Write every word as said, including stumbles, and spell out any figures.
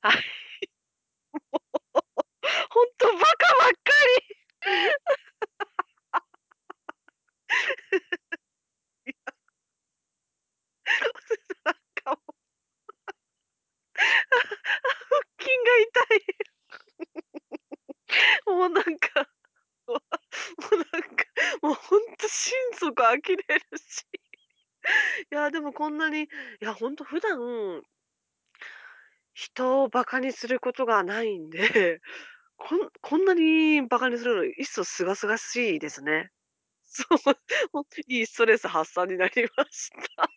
はい。ほんとバカばっかり。いや。なんかもう。腹筋が痛い。もうなんか、もうなんか、もうほんと心底呆れるし。いや、でもこんなに、いやほんと普段人を馬鹿にすることがないんで、こんこんなに馬鹿にするのいっそ清々しいですね。そう、ほんといいストレス発散になりました。